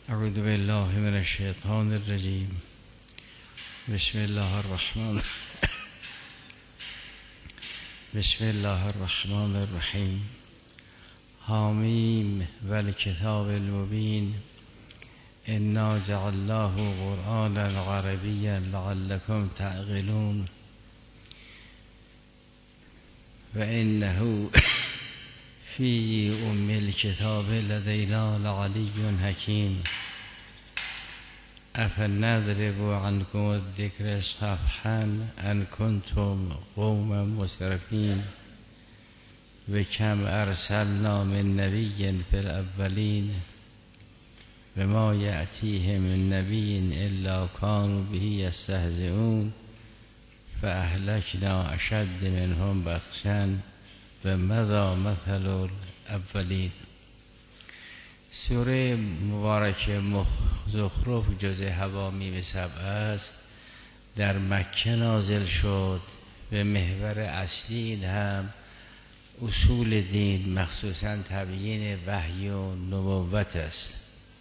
اعوذ بالله من الشیطان الرجیم. بسم الله الرحمن الرحیم. حامیم والکتاب المبین. انا جعلناه قرآنا عربیا لعلکم تعقلون. و انه فی ام الکتاب لدینا لعلی حکیم. افنضرب عنکم الذکر صفحا ان کنتم قوما مسرفین. و کم ارسلنا من نبی فی الاولین و ما یأتیهم من نبی الا کانوا به یستهزئون. فاهلکنا اشد منهم بطشا و مضی مثل الاولین. سوره مبارک زخرف جزء حوامیم سبع است. در مکه نازل شد و محور اصلی این هم اصول دین، مخصوصا تبیین وحی و نبوت است.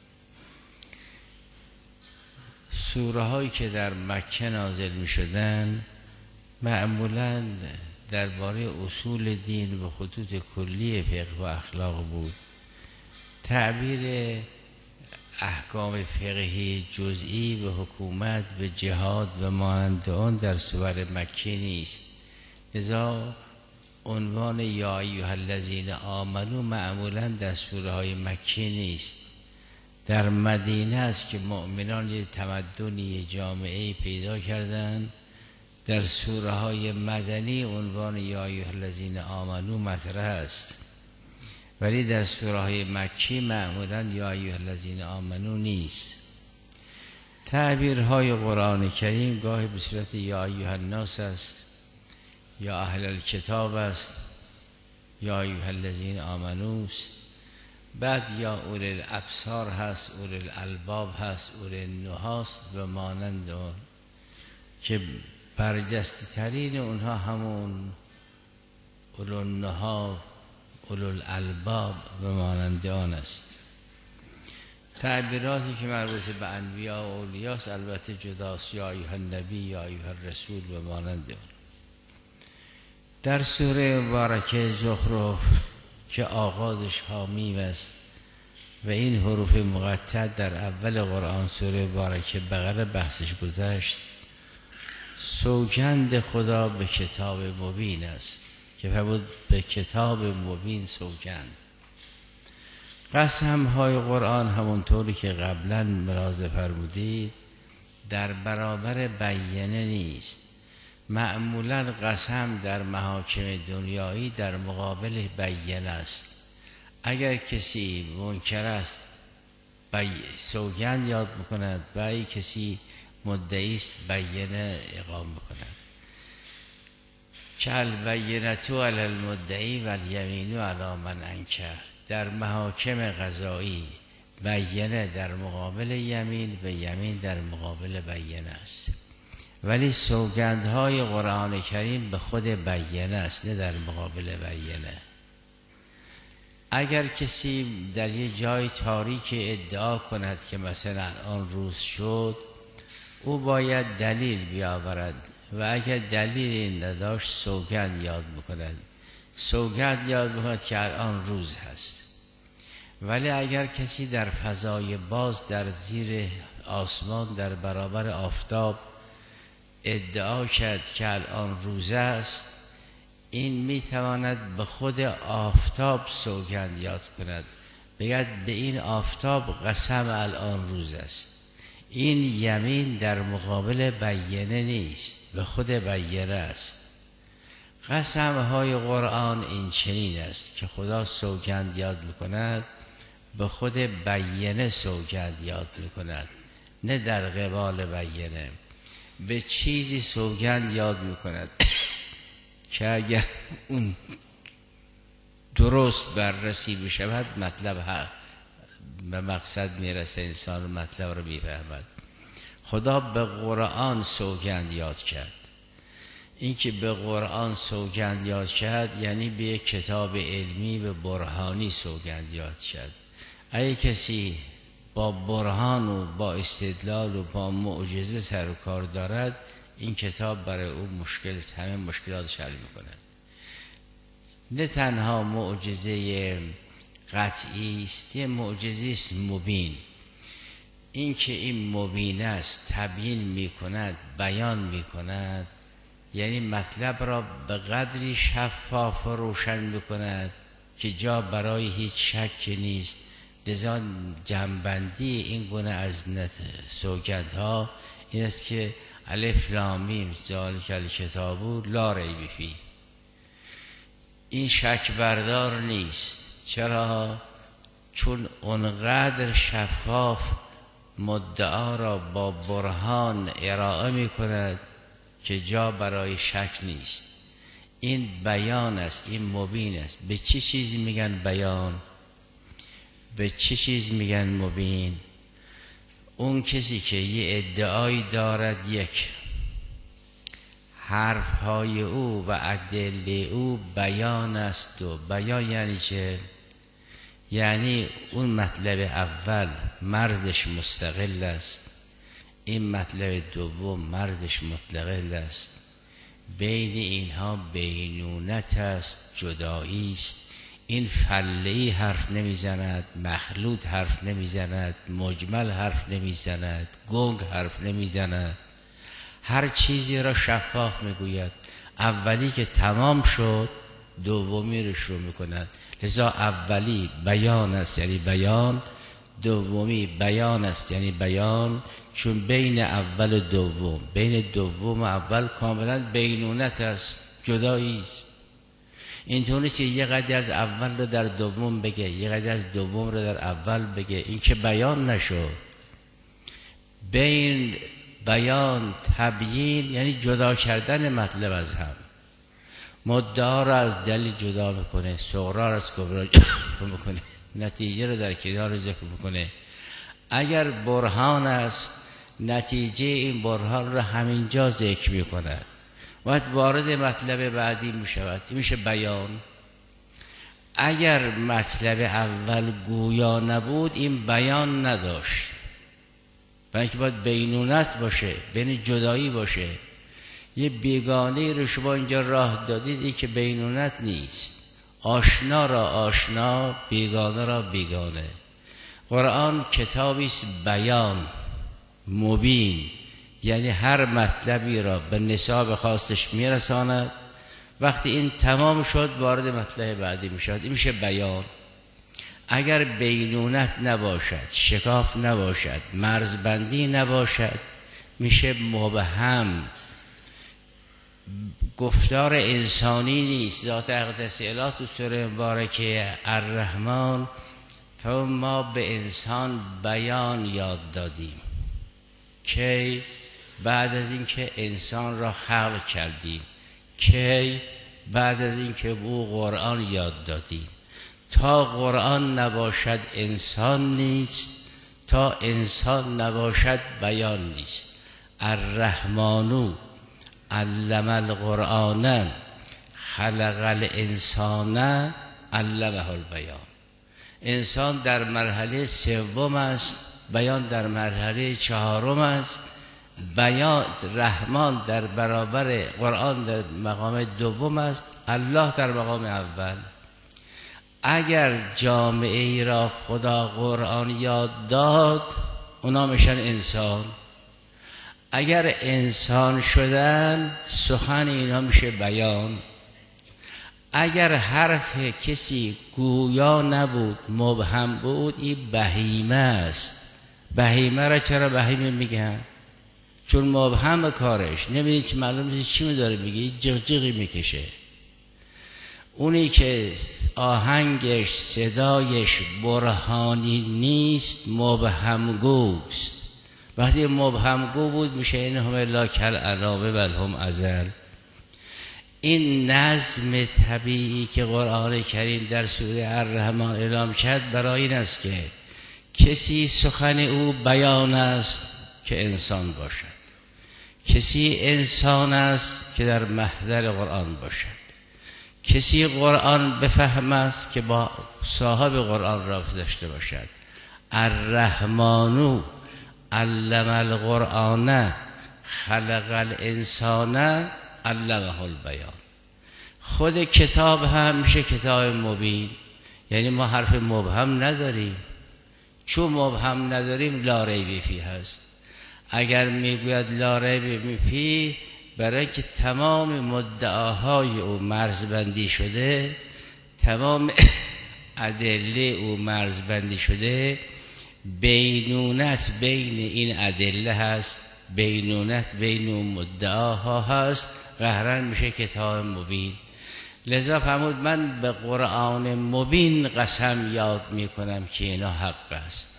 سوره هایی که در مکه نازل می شدن معمولاً درباره اصول دین و خطوط کلی فقه و اخلاق بود. تعبیر احکام فقهی جزئی به حکومت و جهاد و مانند آن در سور مکی نیست. لذا عنوان یا ایها الذین آمنو معمولا در سوره های مکی نیست. در مدینه است که مؤمنان یک تمدنی جامعه پیدا کردند. در سوره های مدنی عنوان یا ایها الذین آمنو مطرح است، ولی در سوره های مکی معمولا یا ایها الذین آمنو نیست. تعبیرهای قرآن کریم گاهی به صورت یا ایها الناس است، یا اهل الکتاب است، یا ایها الذین آمنو است. بعد یا اولی الابصار هست، اولی الالباب هست، اولی النهی است و مانند آن که برجسته ترین اونها همون اولو النهی، اولو الالباب و مانند آن است. تعبیراتی که مربوط به انبیا و اولیاست البته جداست، یا ایها النبی، یا ایها الرسول و مانند آن. در سوره مبارکه زخرف که آغازش حامیم است و این حروف مقطع در اول قرآن سوره مبارکه بقره بحثش گذشت، سوگند خدا به کتاب مبین است که فرمود به کتاب مبین سوگند. قسم های قرآن همونطوری که قبلا ملاحظه فرمودید در برابر بینه نیست. معمولا قسم در محاکم دنیایی در مقابل بینه است. اگر کسی منکر است سوگند یاد میکند و اگر کسی مدعی است بینه اقام میکند. که البینة علی المدعی و الیمین علی من انکر. در محاکم قضایی بینه در مقابل یمین و یمین در مقابل بینه است، ولی سوگندهای قرآن کریم به خود بینه است نه در مقابل بینه. اگر کسی در یه جای تاریک ادعا کند که مثلا آن روز شد، او باید دلیل بیاورد و اگر دلیل نداشت سوگند یاد بکند. سوگند یاد بکند که الان روز هست. ولی اگر کسی در فضای باز در زیر آسمان در برابر آفتاب ادعا کرد که الان روز است، این میتواند به خود آفتاب سوگند یاد کند، بگوید به این آفتاب قسم الان روز است. این یمین در مقابل بینه نیست، به خود بینه است. قسم های قرآن این چنین است که خدا سوگند یاد میکند به خود بینه سوگند یاد میکند نه در قبال بینه. به چیزی سوگند یاد میکند که اگر اون درست بررسی بشود مطلب به مقصد میرسه، انسان مطلب رو میفهمد. خدا به قرآن سوگند یاد کرد. این که به قرآن سوگند یاد کرد یعنی به یک کتاب علمی و برهانی سوگند یاد کرد. اگه کسی با برهان و با استدلال و با معجزه سر و کار دارد، این کتاب برای او همه مشکلات حل میکند. نه تنها معجزه قطعی است، یه معجزه است مبین. این که این مبین است، تبیین میکند، بیان میکند، یعنی مطلب را به قدری شفاف و روشن میکند که جا برای هیچ شک نیست. لذا جنبندی این گونه از سوگندها این است که الف لام میم ذالک الکتاب لا ریب فیه، این شک بردار نیست. چرا؟ چون اونقدر شفاف مدعا را با برهان ارائه می کند که جا برای شک نیست. این بیان است، این مبین است. به چه چیزی میگن بیان؟ به چه چیز میگن مبین؟ اون کسی که یه ادعایی دارد، یک حرفهای او و ادله او بیان است. و بیان یعنی چه؟ یعنی اون مطلب اول مرزش مستقل است، این مطلب دوم مرزش مطلقل است، بین اینها بینونت است، جدایی است. این فله‌ای حرف نمیزند، مخلوط حرف نمیزند، مجمل حرف نمیزند، گنگ حرف نمیزند، هر چیزی را شفاف میگوید. اولی که تمام شد دومی رو شروع میکند. لذا اولی بیان است یعنی بیان، دومی بیان است یعنی بیان، چون بین اول و دوم، بین دوم و اول کاملا بینونت است، جدایی است. اینطور نیست یه قدری از اول رو در دوم بگه، یه قدری از دوم رو در اول بگه، این که بیان نشد. بین بیان تبیین یعنی جدا کردن مطلب از هم. مدعا را از دلیل جدا میکنه، صغرا را از کبرا میکنه، نتیجه رو در کنار ذکر میکنه. اگر برهان است، نتیجه این برهان را همینجا ذکر میکنه، باید وارد مطلب بعدی میشود، این میشه بیان. اگر مطلب اول گویا نبود، این بیان نداشت. برای اینکه باید بینونت باشه، بین جدایی باشه. یه بیگانه رو شما اینجا راه دادید، این که بینونت نیست. آشنا را آشنا، بیگانه را بیگانه. قرآن کتابی است بیان، مبین، یعنی هر مطلبی را به نصاب خاصش میرساند. وقتی این تمام شد وارد مطلب بعدی میشد، این میشه بیان. اگر بینونت نباشد، شکاف نباشد، مرزبندی نباشد، میشه مبهم. گفتار انسانی نیست. ذات اقدس اله تو سوره مبارکه الرحمن ما به انسان بیان یاد دادیم که بعد از اینکه انسان را خلق کردیم، که بعد از اینکه او قرآن یاد دادیم. تا قرآن نباشد انسان نیست، تا انسان نباشد بیان نیست. الرحمن علم القرآن خلق الانسان علمه البیان. انسان در مرحله سوم است، بیان در مرحله چهارم است. بیان رحمان در برابر قرآن در مقام دوم است، الله در مقام اول. اگر جامعه ای را خدا قرآن یاد داد، اونا میشن انسان. اگر انسان شدن، سخن اینا میشه بیان. اگر حرف کسی گویا نبود، مبهم بود، این بهیمه است. بهیمه را چرا بهیمه میگن؟ چون مبهم کارش، نمیدونی که معلوم نیست چی داره میگه، جغجغی میکشه. اونی که آهنگش صدایش برهانی نیست، مبهمگوست. وقتی مبهمگو بود میشه اینهم الا کالانعام بل هم اضل. این نظم طبیعی که قرآن کریم در سوره الرحمن اعلام کرد برای این است که کسی سخن او بیان است که انسان باشد، کسی انسان است که در محضر قرآن باشد، کسی قرآن بفهم است که با صاحب قرآن رابطه داشته باشد. الرحمن علم القرآن خلق الانسان علمه البیان. خود کتاب هم میشه کتاب مبین، یعنی ما حرف مبهم نداریم. چون مبهم نداریم لا ریب فیه هست. اگر میگوید لا ریب فیه، برای که تمام مدعاهای او مرزبندی شده، تمام ادله او مرزبندی شده، بینونت بین این ادله هست، بینونت بین اون مدعاها هست، قهرن میشه کتاب مبین. لذا فرمود من به قرآن مبین قسم یاد میکنم که اینا حق است.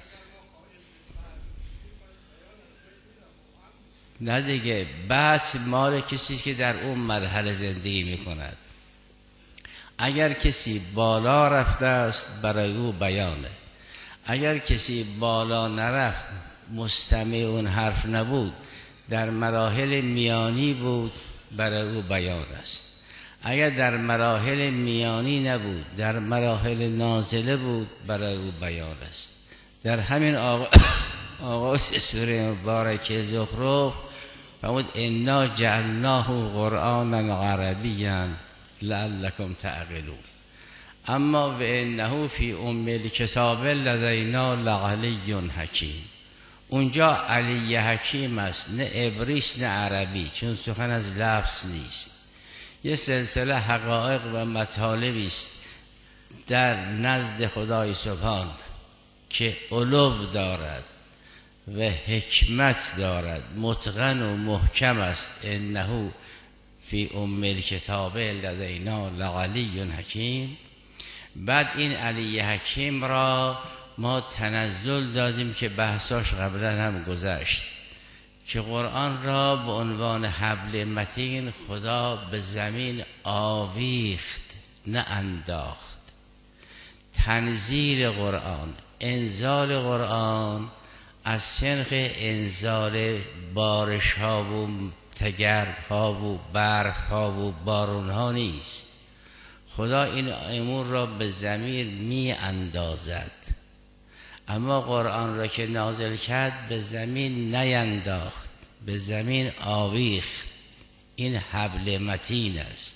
نه دیگه، بحث مال کسی که در اون مرحله زندگی میکند. اگر کسی بالا رفته است برای او بیانه، اگر کسی بالا نرفت، مستمع اون حرف نبود، در مراحل میانی بود، برای او بیان است. اگر در مراحل میانی نبود، در مراحل نازله بود، برای او بیان است. در همین آغاز سوره مبارکه زخرف فرمود انا جعلناه قرآنا عربیا لعلکم تعقلون. اما و انه فی ام الکتاب لدینا لعلی حکیم. اونجا علی حکیم است، نه عبریست نه عربی، چون سخن از لفظ نیست. یه سلسله حقایق و مطالبی است در نزد خدای سبحان که علو دارد و حکمت دارد، متقن و محکم است. انه فی ام الکتاب لدینا لعلی حکیم. بعد این علی حکیم را ما تنزل دادیم که بحثاش قبلا هم گذشت، که قرآن را به عنوان حبل متین خدا به زمین آویخت نه انداخت. تنزیل قرآن، انزال قرآن از سنخ انزال بارش ها و تگرب ها و برف ها و بارون ها نیست. خدا این امور را به زمین می اندازد، اما قرآن را که نازل کرد به زمین نینداخت، به زمین آویخت. این حبل متین است.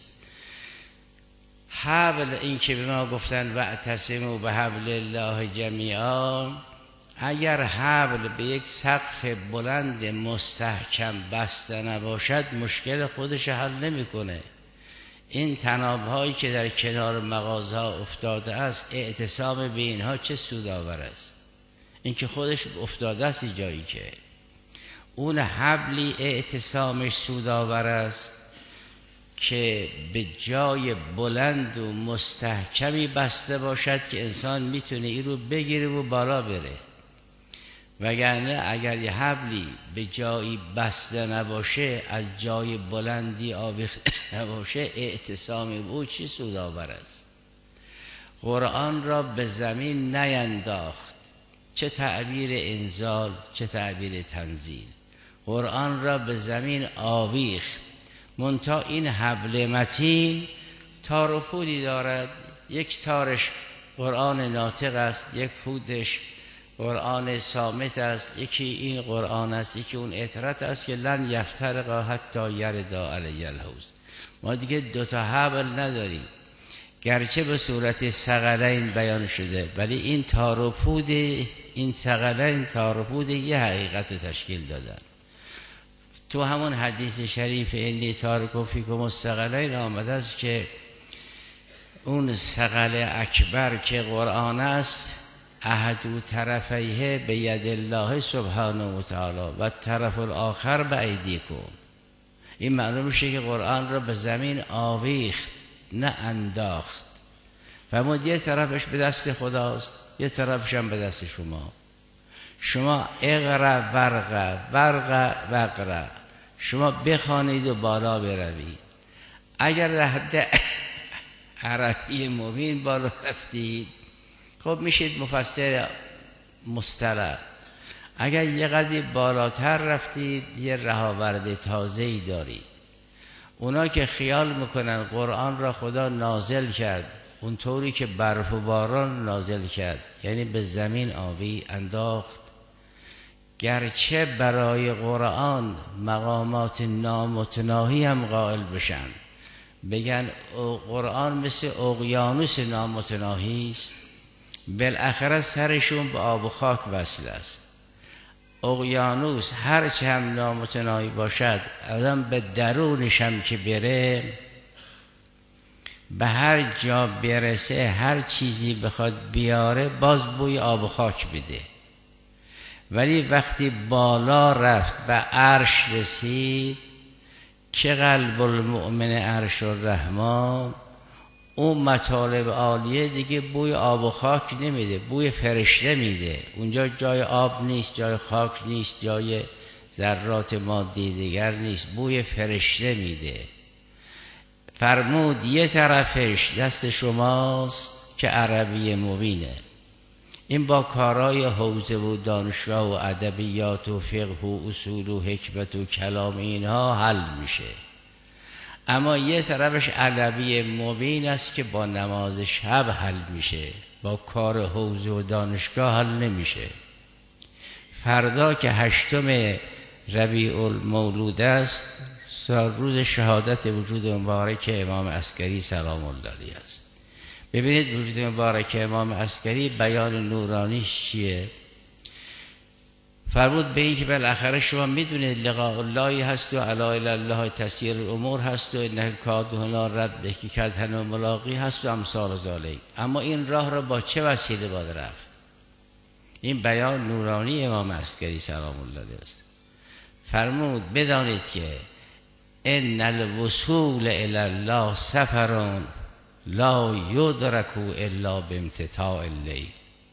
حبل، این که به ما گفتن واعتصموا بحبل الله جمیعا، اگر حبل به یک سقف بلند مستحکم بسته نباشد مشکل خودش حل نمیکنه. این طناب‌هایی که در کنار مغازه‌ها افتاده است، اعتصام به اینها چه سودآور است؟ این که خودش افتاده است جایی که اون حبلی اعتصامش سودآور است که به جای بلند و مستحکمی بسته باشد که انسان میتونه این رو بگیره و بالا بره. وگرنه اگر یه حبلی به جایی بسته نباشه، از جای بلندی آویخته نباشه، اعتصام او چی سودآور است؟ قرآن را به زمین نینداخت، چه تعبیر انزال چه تعبیر تنزیل. قرآن را به زمین آویخت. منتها این حبل متین تار و پودی دارد. یک تارش قرآن ناطق است، یک پودش قرآن صامت است، یکی این قرآن است، یکی اون اطرت است که لن یفترقا حتی یردا علی الحوض. ما دیگه دوتا حبل نداریم، گرچه به صورت ثقلین بیان شده، ولی این تار و پود، این ثقلین تار و پود یه حقیقت تشکیل دادن. تو همون حدیث شریف انی تارک فیکم الثقلین آمده است که اون ثقل اکبر که قرآن است، احدو طرفیه به ید الله سبحانه و تعالی و طرف الاخر به ایدیکم. این معلوم میشه که قرآن را به زمین آویخت نه انداخت. فرمود یه طرفش به دست خداست، یه طرفش هم به دست شما. شما اقرا ورقا ورقا وقرا، شما بخوانید و بالا بروید. اگر در حد عربی مبین بالا رفتید، خب میشید مفسر مصطلح. اگر یه قدری بالاتر رفتید، یه رهاورد تازه‌ای دارید. اونا که خیال میکنن قرآن را خدا نازل کرد اونطوری که برف و باران نازل کرد، یعنی به زمین آبی انداخت. گرچه برای قرآن مقامات نامتناهی هم قائل بشن، بگن قرآن مثل اقیانوس نامتناهی است، بالاخره سرشون به آب و خاک وصل است. اقیانوس هرچه هم نامتناهی باشد، آدم به درونش هم که بره، به هر جا برسه، هر چیزی بخواد بیاره، باز بوی آب و خاک بده. ولی وقتی بالا رفت به عرش رسید، که قلب المؤمن عرش الرحمن، اون مطالب عالیه دیگه بوی آب و خاک نمیده، بوی فرشته میده. اونجا جای آب نیست، جای خاک نیست، جای ذرات مادی دیگر نیست، بوی فرشته میده. فرمود یه طرفش دست شماست که عربی مبینه، این با کارای حوزه و دانشگاه و ادبیات و فقه و اصول و حکمت و کلام اینها حل میشه. اما یه طرفش عربی مبین است که با نماز شب حل میشه، با کار حوزه و دانشگاه حل نمیشه. فردا که 8 ربیع المولود است، روز شهادت وجود مبارک امام عسکری سلام الله علیه است. ببینید وجود مبارک امام عسکری بیان نورانیش چیه؟ فرمود به این که بالاخره شما میدونید لقاء الله هست و الا الی الله تسیر الامور هست و انک کادهنا ربک کدهن و ملاقی هست و امثال ذالک. اما این راه را با چه وسیله باید رفت؟ این بیان نورانی امام عسکری سلام الله علیه است. فرمود بدانید که ان الوصول الی الله سفر لا یدرک الا بامتتاع اللیل.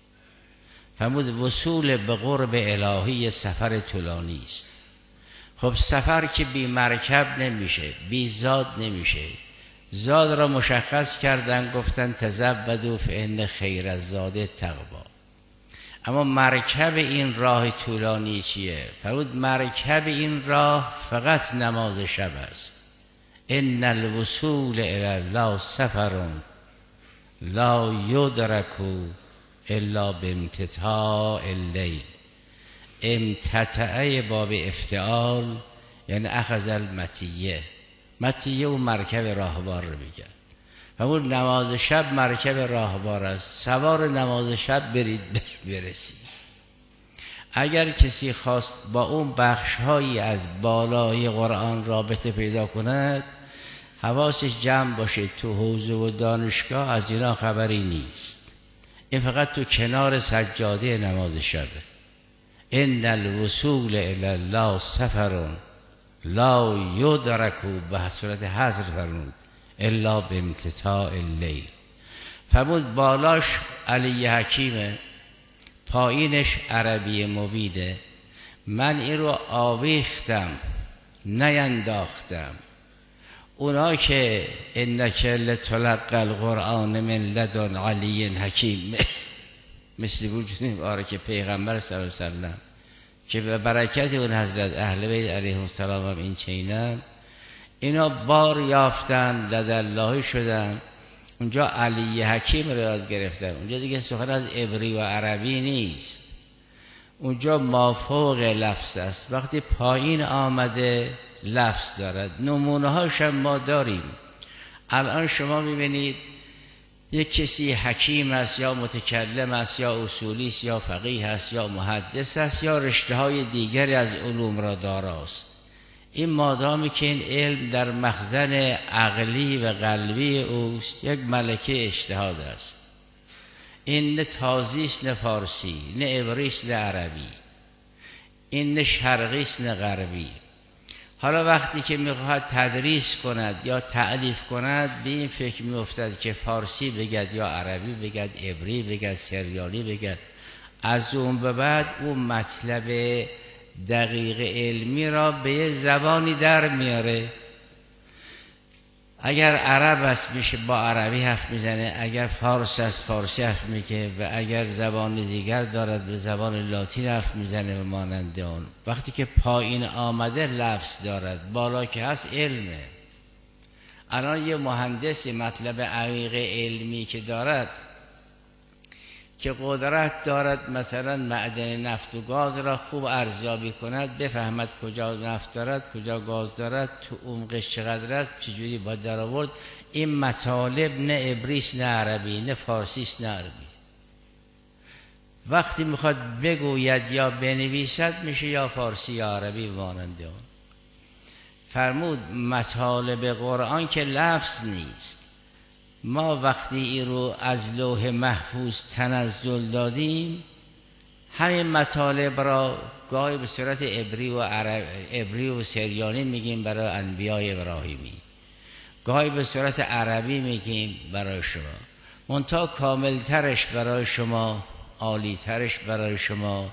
فرمود وصول به قرب الهی سفر طولانی است. خب سفر که بی مرکب نمیشه، بی زاد نمیشه. زاد را مشخص کردن، گفتن تزودوا فان خیر الزاد تقوا. اما مرکب این راه طولانی چیه؟ فرمود مرکب این راه فقط نماز شب است. ان الوصول الی الله سفر لا یدرک الا بامتتاع اللیل. امتتعه باب افتعال یعنی اخذ المطیه. مطیه و مرکب راهوار رو میگن. همون نماز شب مرکب راهوار است، سوار نماز شب برید برسید. اگر کسی خواست با اون بخشهایی از بالای قرآن رابطه پیدا کند، حواسش جمع باشه، تو حوزه و دانشگاه از اینا خبری نیست. این فقط تو کنار سجاده نماز شبه. ان الوصول الی الله سفر لا یدرک، به صورت حصر فرمود، الا بامتتاع اللیل. فرمود بالاش علی حکیمه، پایینش عربی مبیده. من این رو آویختم نینداختم. اونا که انک لتلقی القرآن من لدن علی حکیم، مثل وجود مبارک پیغمبر صلی الله علیه وسلم که به برکت اون حضرت اهل بیت علیهم السلام هم این چینن، اینا بار یافتن، لداللهی شدن. اونجا علی حکیم رو یاد گرفتن. اونجا دیگه سخن از عبری و عربی نیست، اونجا مافوق لفظ است. وقتی پایین آمده لفظ دارد. نمونه هاش هم ما داریم. الان شما میبینید یک کسی حکیم است یا متکلم است یا اصولی است یا فقیه است یا محدث است یا رشته های دیگری از علوم را داراست. این مادامی که این علم در مخزن عقلی و قلبی اوست، یک ملکه اجتهاد است. این نه تازی است نه فارسی، نه عبری است نه عربی، این نه شرقی است نه غربی. حالا وقتی که میخواهد تدریس کند یا تعلیف کند، به این فکر میافتد که فارسی بگد یا عربی بگد، عبری بگد، سریانی بگد. از اون به بعد اون مطلب دقیق علمی را به یه زبانی در میاره. اگر عرب است میشه با عربی حرف میزنه، اگر فارس است فارسی حرف میگه، و اگر زبان دیگر دارد به زبان لاتین حرف میزنه و مانند اون. وقتی که پایین آمده لفظ دارد، بالا که هست علمه. الان یه مهندس مطلب عمیق علمی که دارد، که قدرت دارد مثلا معدن نفت و گاز را خوب ارزیابی کند، بفهمد کجا نفت دارد، کجا گاز دارد، تو عمقش چقدر است، چجوری باید در آورد. این مطالب نه عبریست نه عربی، نه فارسیست نه عربی. وقتی میخواد بگوید یا بنویسد میشه یا فارسی یا عربی مانند آن. فرمود مطالب قرآن که لفظ نیست. ما وقتی این رو از لوح محفوظ تنزل دادیم، همین مطالب را گاهی به صورت عبری و سریانی میگیم برای انبیای ابراهیمی، گاهی به صورت عربی میگیم برای شما، منتها کاملترش برای شما، عالیترش برای شما،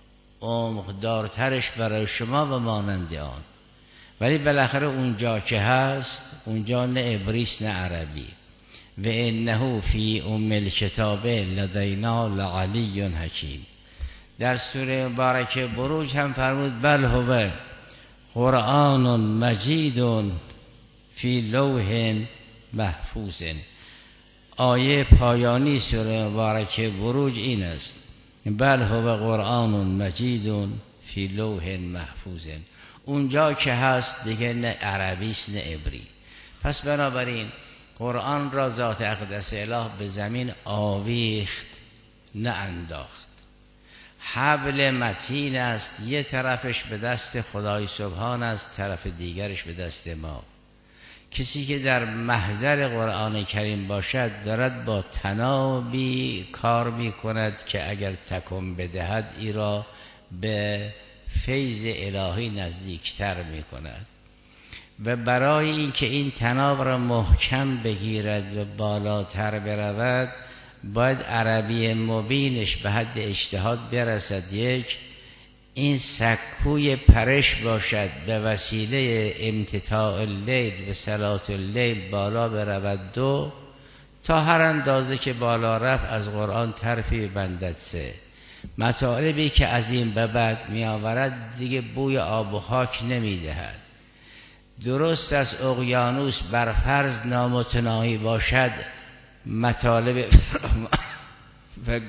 عمقدارترش برای شما و مانند آن. ولی بالاخره اونجا که هست، اونجا نه عبریست نه عربی. و انه فی ام الکتاب لدینا لعلی حکیم. در سوره مبارکه بروج هم فرمود بل هو قرآن مجید فی لوح محفوظ. آیه پایانی سوره مبارکه بروج این است، بل هو قرآن مجید فی لوح محفوظ. اونجا که هست دیگه نه عربیست نه عبری. پس بنابراین قرآن را ذات اقدس اله به زمین آویخت نه انداخت. حبل متین است، یه طرفش به دست خدای سبحان است، طرف دیگرش به دست ما. کسی که در محضر قرآن کریم باشد دارد با تنابی کار می کند که اگر تکم بدهد ای را به فیض الهی نزدیکتر می کند. و برای اینکه این تناب را محکم بگیرد و بالاتر برود، باید عربی مبینش به حد اجتهاد برسد. یک، این سکوی پرش باشد به وسیله امتتاع اللیل و صلات اللیل بالا برود. دو، تا هر اندازه که بالا رفت از قرآن طرفی ببندد. سه، مطالبی که از این به بعد می آورد دیگه بوی آب و خاک نمی دهد. درست از اقیانوس بر فرض نامتناهی باشد مطالب و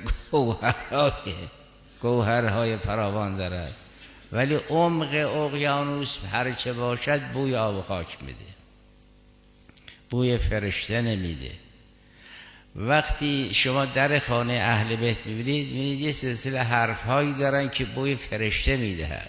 گوهرهای فراوان دارد، ولی عمق اقیانوس هرچه باشد بوی آب و خاک میده، بوی فرشته نمیده. وقتی شما در خانه اهل بیت میبینید یه سلسله حرفهایی دارن که بوی فرشته میدهد.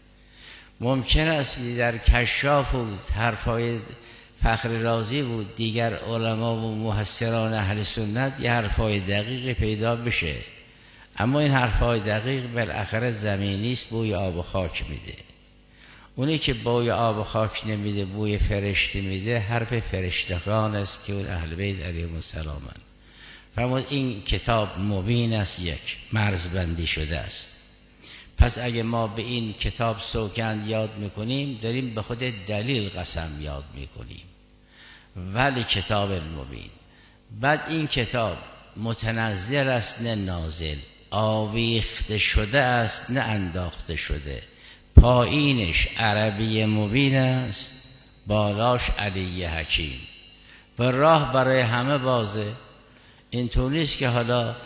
ممکن است در کشاف و حرفهای فخر رازی بود، دیگر علما و محسران اهل سنت یه حرفهای دقیق پیدا بشه، اما این حرفهای دقیق بالاخره زمینیست، بوی آب و خاک میده. اونی که بوی آب و خاک نمیده بوی فرشته میده حرف فرشتگان است که اون اهل بیت علیهم السلام. فرمود این کتاب مبین است، یک مرزبندی شده است. پس اگه ما به این کتاب سوگند یاد میکنیم داریم به خود دلیل قسم یاد میکنیم. ولی کتاب المبین، بعد این کتاب متنزل است نه نازل، آویخته شده است نه انداخته شده. پایینش عربی مبین است، بالاش علی حکیم و راه برای همه بازه. اینطور نیست که حالا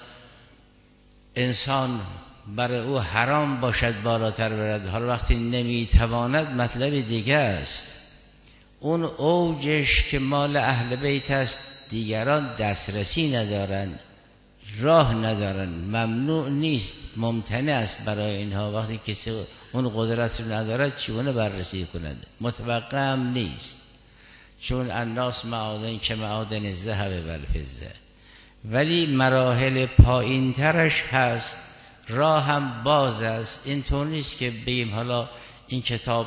انسان برای او حرام باشد بالاتر برد، حالا وقتی نمیتواند مطلب دیگه است. اون اوجش که مال اهل بیت است دیگران دسترسی ندارن، راه ندارن، ممنوع نیست، ممتنع است برای اینها. وقتی کسی اون قدرت رو ندارد چگونه بررسی کند؟ متوقع هم نیست، چون الناس معادن که معادن الذهب و الفضه. ولی مراحل پایین ترش هست، راه هم باز است. اینطور نیست که بگیم حالا این کتاب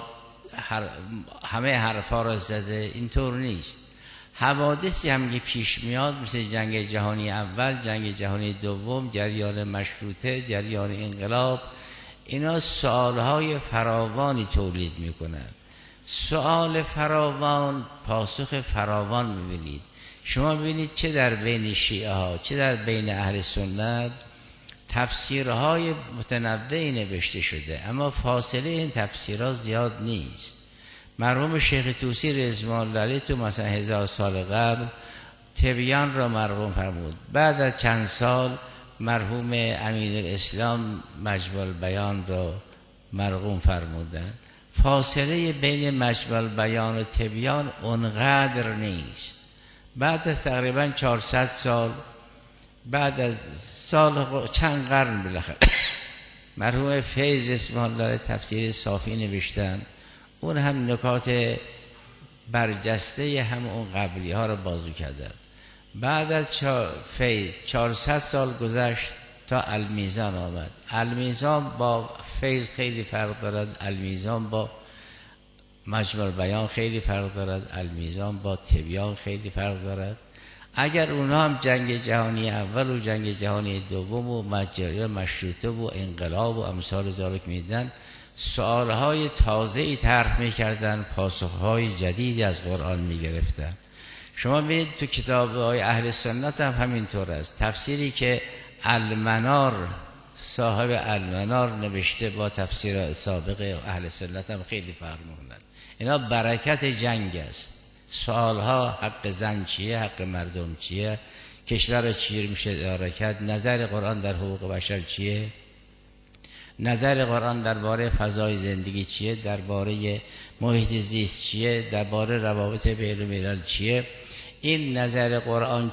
همه حرفا را زده، اینطور نیست. حوادثی هم که پیش میاد مثل جنگ جهانی اول، جنگ جهانی دوم، جریان مشروطه، جریان انقلاب، اینا سوالهای فراوانی تولید میکنند. سوال فراوان پاسخ فراوان میبینید. شما ببینید چه در بین شیعه ها چه در بین اهل سنت تفسیرهای متنوعی نوشته شده، اما فاصله این تفسیرها زیاد نیست. مرحوم شیخ طوسی رضوان الله علیه تو مثلا 1000 سال قبل تبیان را مرقوم فرمود. بعد از چند سال مرحوم امین الاسلام مجمع البیان را مرقوم فرمودن. فاصله بین مجمع البیان و تبیان اونقدر نیست. بعد از تقریبا 400 سال، بعد از سال چند قرن بالاخره مرحوم فیض اسم الله تفسیر صافی نوشتن. اون هم نکات برجسته هم اون قبلی ها رو بازو کردن. بعد از فیض 400 سال گذشت تا المیزان آمد. المیزان با فیض خیلی فرق دارد، المیزان با مجمع بیان خیلی فرق دارد، المیزان با تبیان خیلی فرق دارد. اگر اونها هم جنگ جهانی اول و جنگ جهانی دوم و مجریان مشروطه و انقلاب و امثال ذالک میدن، سوالهای تازه‌ای طرح می‌کردن، پاسخهای جدیدی از قرآن می‌گرفتن. شما ببینید تو کتاب‌های اهل سنت هم همینطور است. تفسیری که المنار صاحب المنار نوشته با تفسیر سابق اهل سنت هم خیلی فرق می‌کند. اینا برکت جنگ است. سوالها حق زن چیه، حق مردم چیه، کشور چی میشه اداره کرد، نظر قرآن در حقوق بشر چیه، نظر قرآن درباره فضای زندگی چیه، درباره محیط زیست چیه، درباره روابط بین الملل چیه. این نظر قرآن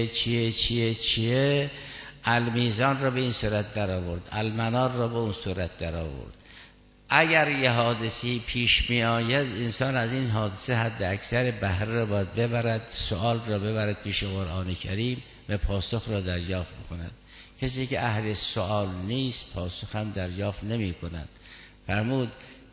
چیه المیزان را به این صورت در آورد، المنار را به اون صورت در آورد. اگر یه حادثی پیش می آید، انسان از این حادثه حد اکثر بهره را باید ببرد، سوال را ببرد پیش قرآن کریم و پاسخ را دریافت بکند. کسی که اهل سوال نیست پاسخ هم دریافت نمی کند. فرمود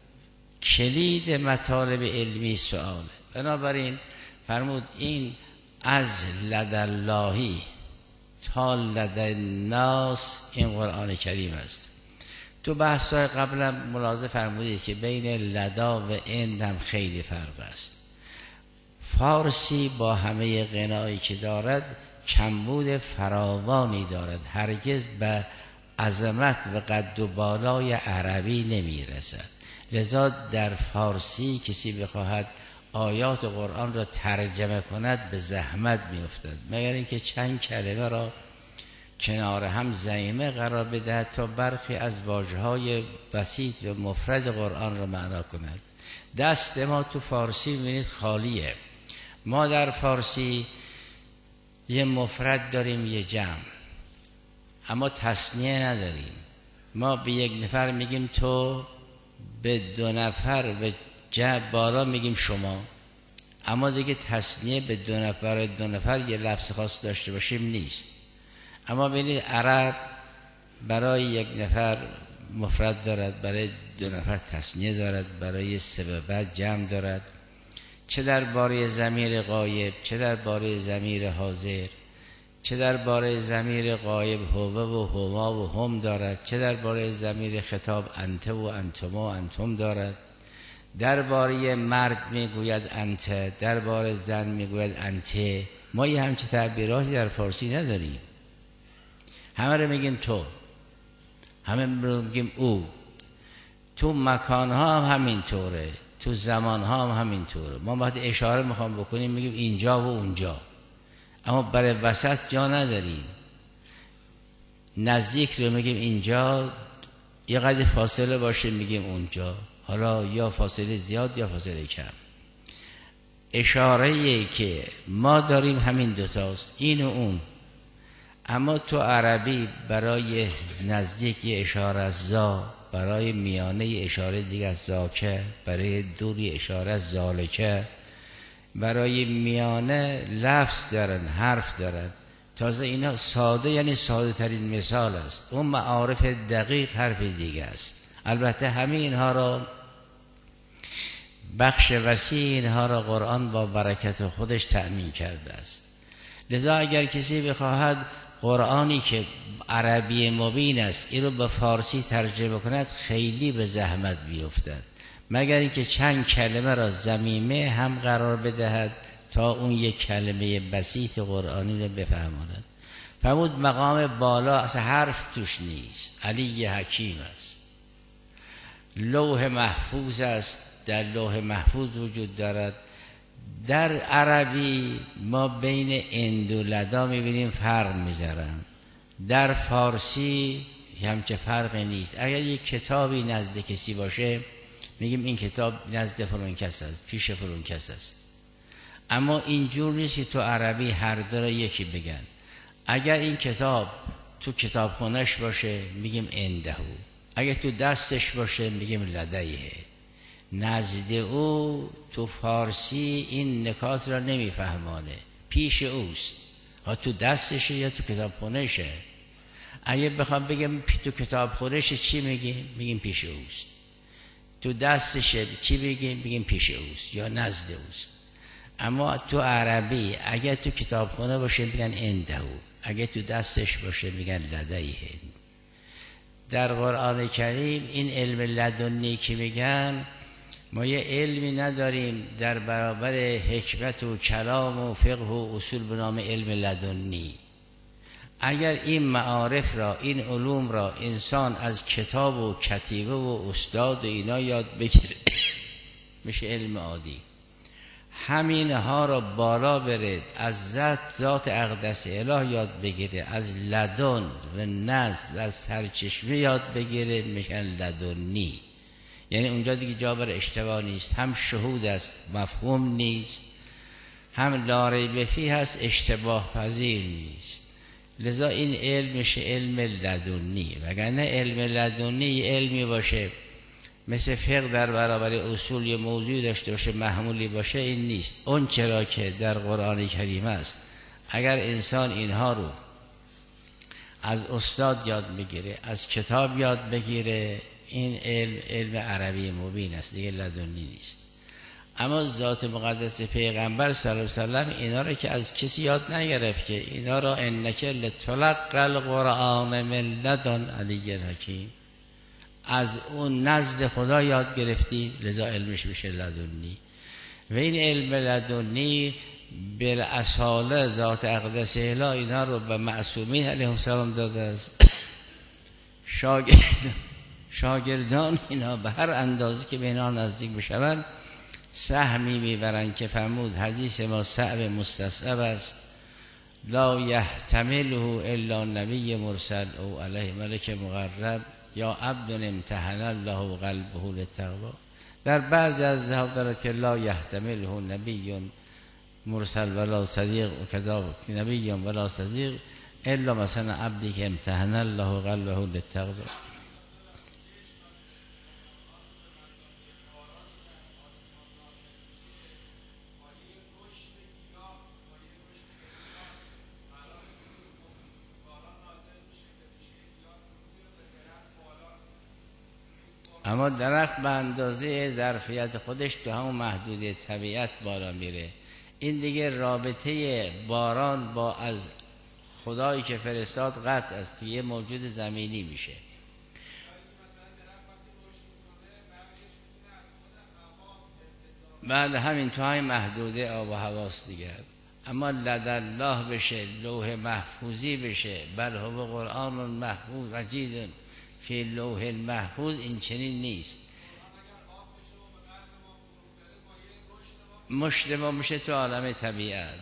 کلید مطالب علمی سوال. بنابراین فرمود این از لداللهی تا لدالناس این قرآن کریم است. تو بحث‌های قبلا ملاحظه فرمودید که بین لدا و اند هم خیلی فرق است. فارسی با همه غنایی که دارد کمبود فراوانی دارد، هرگز به عظمت و قد و بالای عربی نمیرسد. لذا در فارسی کسی بخواهد آیات قرآن را ترجمه کند به زحمت میافتد، مگر اینکه چند کلمه را کنار هم ضمیمه قرار بدهد تا برخی از واژه‌های بسیط و مفرد قرآن را معنا کند. دست ما تو فارسی می‌بینید خالیه. ما در فارسی یه مفرد داریم، یه جمع، اما تثنیه نداریم. ما به یک نفر میگیم تو، به دو نفر به جمع بالا میگیم شما، اما دیگه تثنیه به دو نفر یه لفظ خاص داشته باشیم نیست. اما ببینید عرب برای یک نفر مفرد دارد، برای دو نفر تثنیه دارد، برای سه به بعد جمع دارد، چه درباره ضمیر غایب، چه درباره ضمیر حاضر، چه درباره ضمیر غایب هو و هما و هم دارد، چه درباره ضمیر خطاب انت و انتما و انتم دارد. درباره مرد میگوید انت، درباره زن میگوید انته. ما یه همچه تعبیراتی در فارسی نداریم. همه رو میگیم تو، همه رو میگیم او. تو مکانها هم همینطوره، تو زمانها هم همینطوره. ما وقتی اشاره میخوام بکنیم میگیم اینجا و اونجا، اما برای وسط جا نداریم. نزدیک رو میگیم اینجا، یه قدر فاصله باشه میگیم اونجا، حالا یا فاصله زیاد یا فاصله کم. اشاره‌ای که ما داریم همین دوتاست، این و اون. اما تو عربی برای نزدیکی اشاره از زا، برای میانه اشاره دیگه از زاکه، برای دوری اشاره از زالکه، برای میانه لفظ دارن، حرف دارن. تازه اینا ساده، یعنی ساده ترین مثال است. اون معارف دقیق حرف دیگه است. البته همه اینها را، بخش وسیع اینها را قرآن با برکت خودش تأمین کرده است. لذا اگر کسی بخواهد قرآنی که عربی مبین است این رو به فارسی ترجمه کند، خیلی به زحمت بیفتد، مگر اینکه چند کلمه را ضمیمه هم قرار بدهد تا اون یک کلمه بسیط قرآنی رو بفهماند. فرمود مقام بالا اصلا حرف توش نیست، علی حکیم است، لوح محفوظ است، در لوح محفوظ وجود دارد. در عربی ما بین اند و لدا میبینیم فرق میذارن، در فارسی همچه فرقی نیست. اگر یک کتابی نزد کسی باشه میگیم این کتاب نزد فلان کس است، پیش فلان کس است. اما اینجور نیست که تو عربی هر دو را یکی بگن. اگر این کتاب تو کتابخونه‌اش باشه میگیم اندهو، اگر تو دستش باشه میگیم لدیه. نزد او تو فارسی این نکات را نمیفهمانه، پیش اوست، ها تو دستشه یا تو کتابخونه‌شه. اگه بخوام بگم تو کتابخونه‌شه چی میگیم؟ میگیم پیش اوست. تو دستشه چی بگیم پیش اوست یا نزد اوست. اما تو عربی اگه تو کتابخونه باشه میگن اندهو، اگه تو دستش باشه میگن لدیه. در قرآن کریم این علم لدنی که میگن، ما یه علمی نداریم در برابر حکمت و کلام و فقه و اصول به نام علم لدنی. اگر این معارف را، این علوم را انسان از کتاب و کتیبه و استاد و اینا یاد بگیره میشه علم عادی. همینها را بالا برد، از ذات اقدس اله یاد بگیره، از لدن و نزد و از سرچشمه یاد بگیره میشن لدنی. یعنی اونجا دیگه جا بر اشتباه نیست، هم شهود است مفهوم نیست، هم لا ریب فیه هست اشتباه پذیر نیست. لذا این علم میشه علم لدنی. وگرنه علم لدنی علمی باشه مثل فقه در برابر اصول یه موضوع داشته باشه محمولی باشه، این نیست. اون چرا که در قرآن کریم است، اگر انسان اینها رو از استاد یاد بگیره، از کتاب یاد بگیره، این علم عربی مبین است، دیگه لدنی نیست. اما ذات مقدس پیغمبر صلی الله علیه و سلم اینا رو که از کسی یاد نگرفت، که اینا را انک لتلقی القرآن من لدن علی حکیم، از اون نزد خدا یاد گرفتی، لذا علمش میشه لدنی. و این علم لدنی بالاصاله ذات اقدس اله اینا رو به معصومین علیهم السلام داده است. شاگردان اینا به هر اندازه که به اینا نزدیک بشوند سهمی میبرند که فرمود حدیث ما صعب مستصعب است، لا یحتمله الا نبی مرسل او علیه ملک مقرب یا عبد امتحن الله قلبه للتقوا. در بعضی از ذهاب دارد که لا یحتمله نبی مرسل ولا صدیق و کذا نبی ولا صدیق الا مثلا عبدی که امتحن الله قلبه للتقوا. اما درخت به اندازه ظرفیت خودش تو همون محدوده طبیعت بالا میره. این دیگه رابطه باران با از خدایی که فرستاد قطع است، یه موجود زمینی میشه. بعد همین تو های محدوده آب و هواست دیگر. اما لدالله بشه، لوح محفوظی بشه، بل هو قرآن محفوظ مجید فی لوح المحفوظ، این چنین نیست. مشتبه میشه تو عالم طبیعت.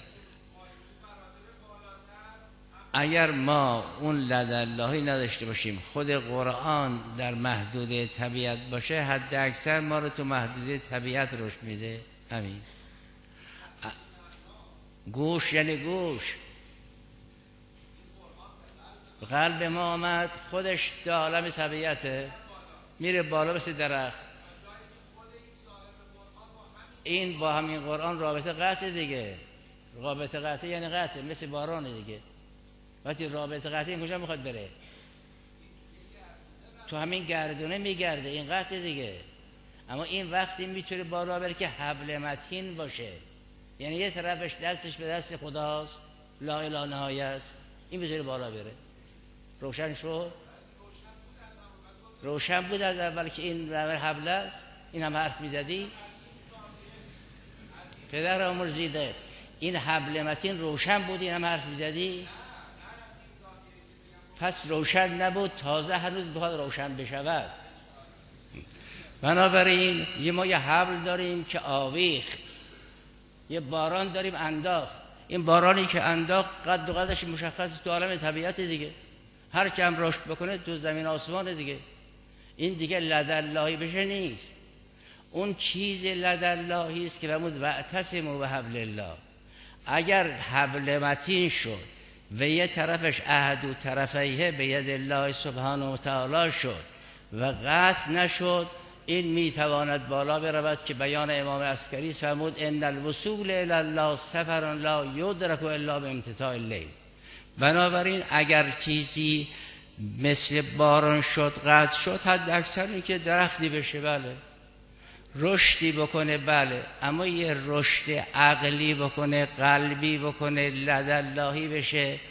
اگر ما اون لداللهی نداشته باشیم، خود قرآن در محدوده طبیعت باشه، حد اکثر ما رو تو محدوده طبیعت رشد میده. همین گوش یعنی گوش، قلب ما آمد خودش در عالم طبیعته، میره بالا مثل درخت. این با همین قرآن رابطه قطع دیگه. رابطه قطع یعنی قطع، مثل باران دیگه. وقتی رابطه قطع این کجا میخواد بره؟ تو همین گردونه میگرده، این قطع دیگه. اما این وقتی میتونه بالا بره که حبل متین باشه، یعنی یه طرفش دستش به دست خداست، لا اله نهایه است، این میتونه بالا بره. روشن شد؟ روشن بود از اول که این حبل است. این هم حرف میزدی پدر آمرزیده، این حبل متین روشن بود، این هم حرف میزدی. پس روشن نبود، تازه هنوز بخواد روشن بشود. بنابراین ما یه حبل داریم که آویخت، یه باران داریم انداخت. این بارانی که انداخت قد و قدش مشخص تو عالم طبیعت دیگه، هر چه هم رشد بکنه تو زمین آسمان دیگه. این دیگه لداللهی بشه نیست. اون چیز لداللهی است که فرمود واعتصموا بحبل الله. اگر حبل متین شد و یه طرفش احد و طرفیه به ید الله سبحانه و تعالی شد و قصد نشد، این میتواند بالا برود که بیان امام عسکری فرمود ان الوصول الی الله سفر لا یدرک الا بامتتاع الليل. بنابراین اگر چیزی مثل باران شد، قطع شد، حد اکثر این که درختی بشه، بله، رشدی بکنه، بله، اما یه رشد عقلی بکنه، قلبی بکنه، لداللهی بشه،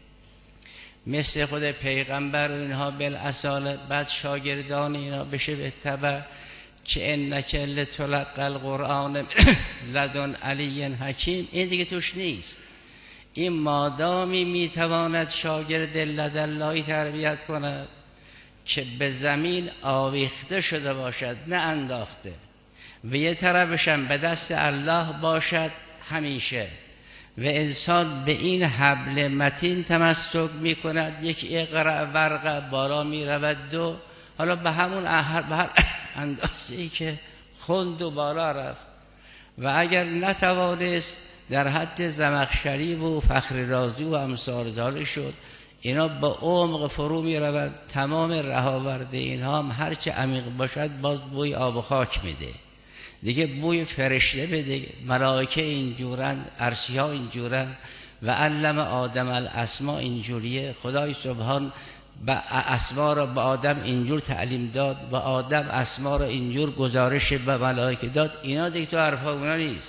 مثل خود پیغمبر و اینها بالاصاله، بعد شاگردان اینا بشه به تبع که انک لتلقی القرآن لدن علی حکیم. این دیگه توش نیست. این مادامی میتواند شاگرد لداللهی تربیت کند که به زمین آویخته شده باشد نه انداخته و یه طرفشم به دست الله باشد همیشه و انسان به این حبل متین تمسک میکند، یک اقرأ ورقه بالا میرود، دو حالا به همون به هر اندازه‌ای که خوند و بالا رفت و اگر نتوانست در حد زمخشری و فخر رازی و امثال ذالک شد، اینا با عمق فرو می رود. تمام رهاورده اینها هم هرچه عمیق باشد باز بوی آب و خاک میده دیگه، بوی فرشته بده. ملائکه اینجورن، عرشی ها اینجورن و علم آدم الاسما اینجوریه. خدای سبحان اسما را به آدم اینجور تعلیم داد و آدم اسما را اینجور گزارش به ملائکه داد. اینا دیگه تو حرفا اونا نیست.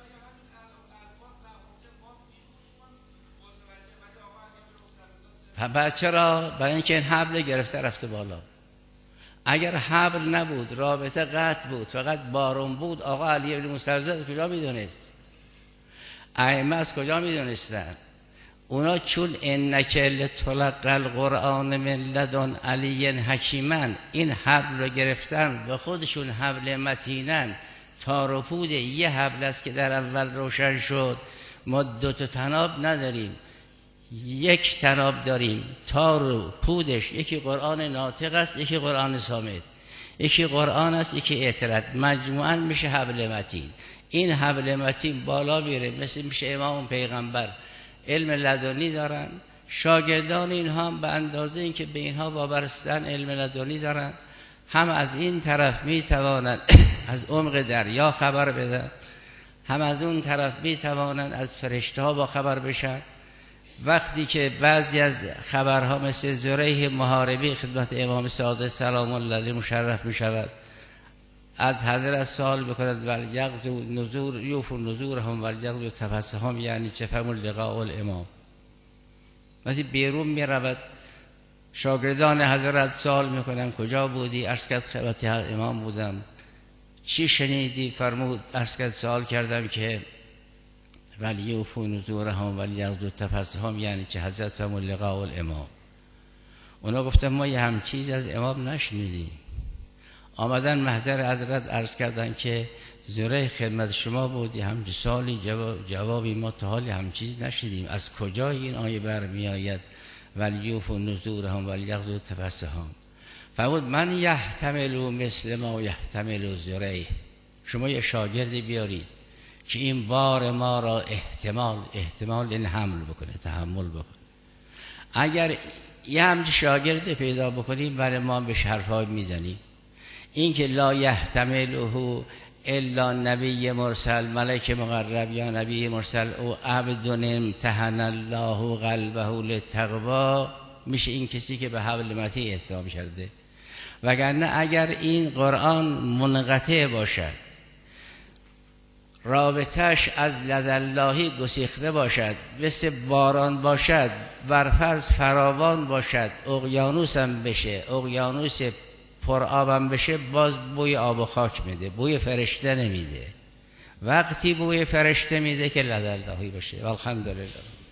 چرا؟ برای اینکه این حبل گرفته رفته بالا. اگر حبل نبود، رابطه قطع بود، فقط بارون بود، آقا علی بن مسترزق کجا میدونست؟ ائمه از کجا میدونستن؟ اونا چون انک لتلقی القرآن من لدن علی حکیما، این حبل رو گرفتن و خودشون حبل متینن. تار و پود یه حبل است که در اول روشن شد. ما دو تا طناب نداریم، یک طناب داریم. تار و پودش یکی قرآن ناطق است، یکی قرآن صامت، یکی قرآن است، یکی اعتراض، مجموعاً میشه حبل متین. این حبل متین بالا میره، مثل میشه امام پیغمبر. علم لدنی دارن، شاگردان اینها هم به اندازه اینکه به اینها وابستن علم لدنی دارن، هم از این طرف میتوانند از عمق دریا خبر بدن، هم از اون طرف میتوانند از فرشته ها با خبر بشن. وقتی که بعضی از خبرها مثل زریح محاربی خدمت امام صادق سلام الله علیه مشرف می شود، از حضرت سوال بکند ولیغز و نزور یوفو نزورهم ولیغز و تفسهم، یعنی چه فرمون لقاء الامام. وقتی بیرون می رود شاگردان حضرت سوال می کنند کجا بودی؟ عرض کرد خدمت امام بودم. چی شنیدی؟ فرمود عرض کرد سوال کردم که ولیوفو نزورهم ولیغز و تفسهم، یعنی چه؟ حضرت فرمود لقاء الامام. اونا گفتن ما یه هم چیز از امام نشنیدیم. آمدن محضر حضرت عرض کردن که زره خدمت شما بودی، همچه سالی جوابی ما تا حالی هم چیز نشدیم. از کجا این آیه برمی آید ولیوفو نزورهم ولیغز و تفسهم؟ فرمود من یحتملو مثل ما یحتملو زره. شما یه شاگردی بیارید که این بار ما را احتمال این حمل بکنه، تحمل بکنه. اگر یه همچه شاگرد پیدا بکنیم برای ما به حرفای میزنیم. این که لا یحتمله الا نبی مرسل، ملک مقرب یا نبی مرسل او عبد امتحن الله قلبه للتقوا، میشه این کسی که به حبل متین اعتصام کرده. وگرنه اگر این قرآن منقطع باشد، رابطش از لداللهی گسیخته باشد، مثل باران باشد، ورفرض فراوان باشد، اقیانوس هم بشه، اقیانوس پر آبم بشه، باز بوی آب و خاک میده، بوی فرشته نمیده. وقتی بوی فرشته میده که لداللهی باشه. والحمدلله.